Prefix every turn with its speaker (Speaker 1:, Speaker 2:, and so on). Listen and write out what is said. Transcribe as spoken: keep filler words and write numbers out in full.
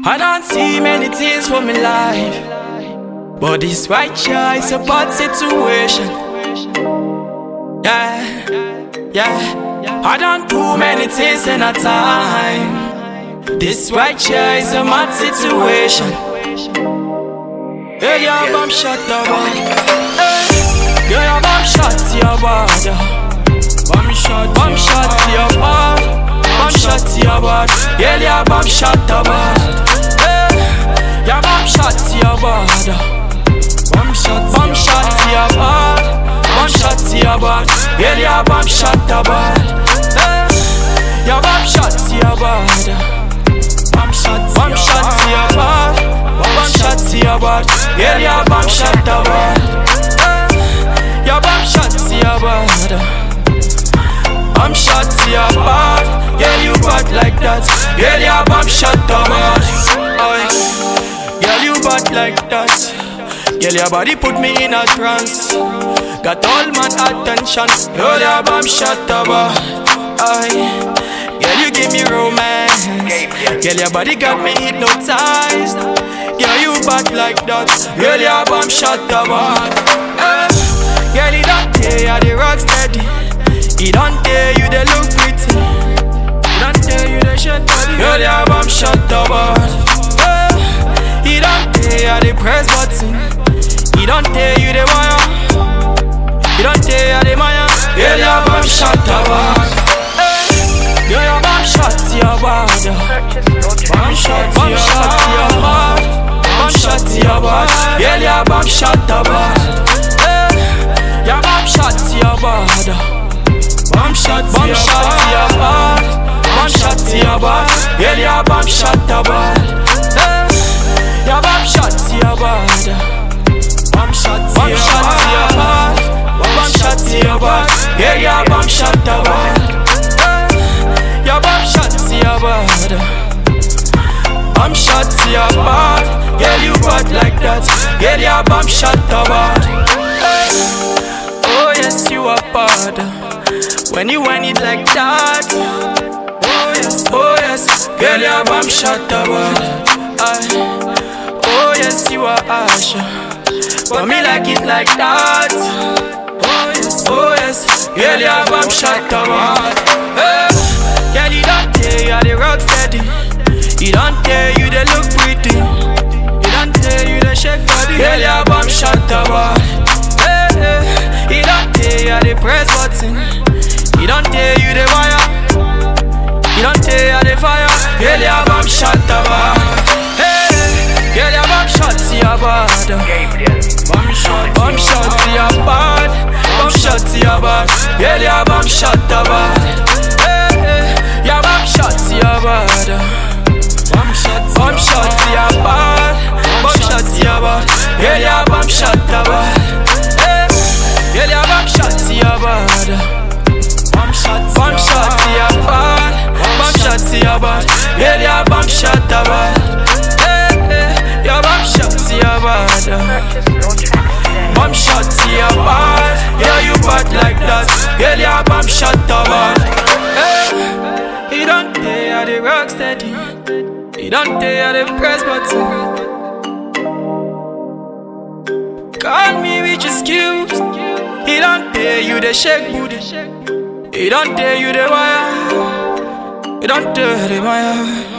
Speaker 1: I don't see many things for me life, but this right here is a bad situation. Yeah, yeah. I don't do many things in a time. This right here is a mad situation. Hey, your bomb shot the ball. Hey, girl, your bomb shot to your body. Bomb shot, bomb shot to your body. Bomb shot to your body. Yeah, your bomb shot the ball. Your bomb shot to your body. Bomb shot, bomb shot to your body. Bomb shot to your body. Yeah, your bomb shot the body. Your bomb shot to your body. Bomb shot, bomb shot to your body. Bomb shot to your body. Yeah, your bomb shot the body. Your bomb shot to your body. Bomb shot to your body. Yeah, you bad like that. Yeah, your bomb shot the body. Girl, you bad like that. Girl, your body put me in a trance. Got all man attention. Girl, your bomb shot the body. Girl, you give me romance. Girl, your body got me hypnotized. Girl, you bad like that. Girl, your bomb shot the body. Girl, you don't tell you the rock steady. He don't tell you they look pretty. He don't tell you they shit body. Girl, your bomb shot the body. He don't tell you the press button. He don't tell you the wire. He don't tell you the Maya. Girl, your bomb shot the body. Girl, your bomb shot to your body. Bomb shot, bomb shot to your body. Bomb shot to your body. Girl, your bomb shot the body. Your bomb shot to your body. Bomb shot, bomb shot to your body. Bomb shot to your body. Girl, your bomb shot the body. Your bomb shot to your body. Bomb shot, bomb shot to your body. Bomb shot to your body. Girl, your bomb shot the body. Your bomb shot to your body. Bomb shot to your body. Girl, you bad like that. Girl, your bomb shot the body. Oh yes, you are bad. When you want it like that. Oh yes, oh yes. Girl, your bomb shot the body. Oh yes, you are Asha. For me like it like that. Oh yes, oh yes. Girl, your bomb shot the body. Girl, you don't tell you the rock steady. He don't tell you they look pretty. He don't tell you they shake body. Girl, your bomb shot the body. He don't tell you the press button. He don't tell you the wire. He don't tell you the fire. Girl, your bomb shot the body. Girl, your bomb shot to your body. Bomb shot, bomb shot to your body. Bomb shot to your body. Girl, your bomb shot the body. Your bomb shot to your body. Bomb shot, bomb shot to your body. Bomb shot to your body. Girl, your bomb shot the body. Girl, your bomb shot to your body. Bomb shot, bomb shot to your body. Bomb shot to your body. Girl, your bomb shot the body. Your bomb shot to your body. Bomb shot to your body. Yeah, you bad like that. Girl, your bomb shot the body. He don't tell you the rock steady. He don't tell you the press button. Call me with your skills. He don't tell you the shake booty. He don't tell you the wire. He don't tell you the wire.